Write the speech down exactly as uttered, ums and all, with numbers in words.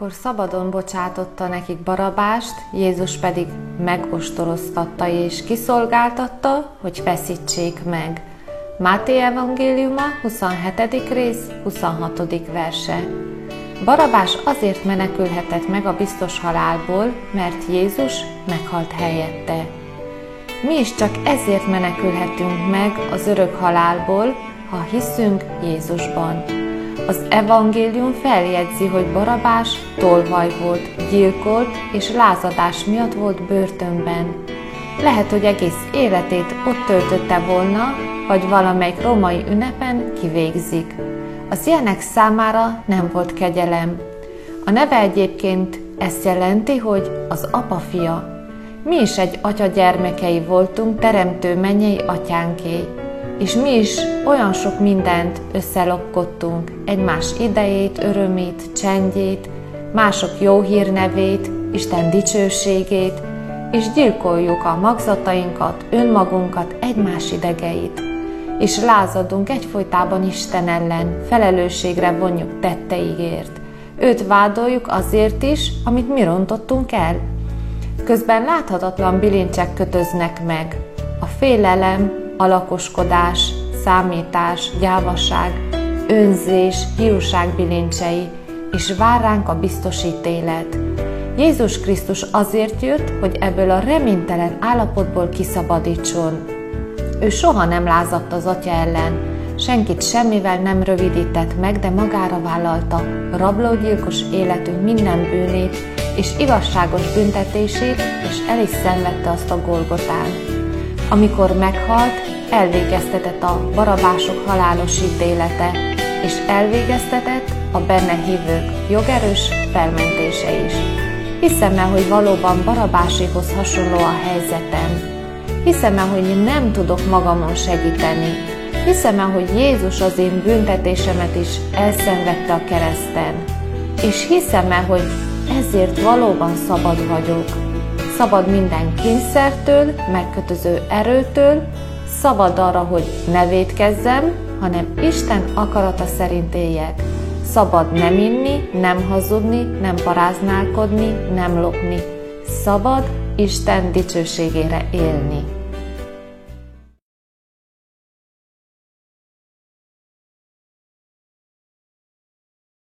Akkor szabadon bocsátotta nekik Barabást, Jézus pedig megostoroztatta és kiszolgáltatta, hogy feszítsék meg. Máté evangéliuma, huszonhetedik rész, huszonhatodik verse. Barabás azért menekülhetett meg a biztos halálból, mert Jézus meghalt helyette. Mi is csak ezért menekülhetünk meg az örök halálból, ha hiszünk Jézusban. Az evangélium feljegyzi, hogy Barabás tolvaj volt, gyilkolt és lázadás miatt volt börtönben. Lehet, hogy egész életét ott töltötte volna, vagy valamelyik római ünnepen kivégzik. Az ilyenek számára nem volt kegyelem. A neve egyébként ezt jelenti, hogy az apa fia. Mi is egy atya gyermekei voltunk, teremtő mennyei atyánké. És mi is olyan sok mindent összelopkodtunk, egymás idejét, örömét, csendjét, mások jó hírnevét, Isten dicsőségét, és gyilkoljuk a magzatainkat, önmagunkat, egymás idegeit. És lázadunk egyfolytában Isten ellen, felelősségre vonjuk tetteiért. Őt vádoljuk azért is, amit mi rontottunk el. Közben láthatatlan bilincsek kötöznek meg. A félelem, alakoskodás, számítás, gyávaság, önzés, hiúság bilincsei, és vár ránk a biztos ítélet. Jézus Krisztus azért jött, hogy ebből a reménytelen állapotból kiszabadítson. Ő soha nem lázadt az Atya ellen, senkit semmivel nem rövidített meg, de magára vállalta rablógyilkos életünk minden bűnét és igazságos büntetését, és el is szenvedte azt a Golgotán. Amikor meghalt, elvégeztetett a barabások halálos ítélete, és elvégeztetett a benne hívők jogerős felmentése is. Hiszem el, hogy valóban Barabáséhoz hasonló a helyzetem. Hiszem el, hogy nem tudok magamon segíteni. Hiszem el, hogy Jézus az én büntetésemet is elszenvedte a kereszten. És hiszem el, hogy ezért valóban szabad vagyok. Szabad minden kényszertől, megkötöző erőtől, szabad arra, hogy ne vétkezzem, hanem Isten akarata szerint éljek. Szabad nem inni, nem hazudni, nem paráználkodni, nem lopni. Szabad Isten dicsőségére élni.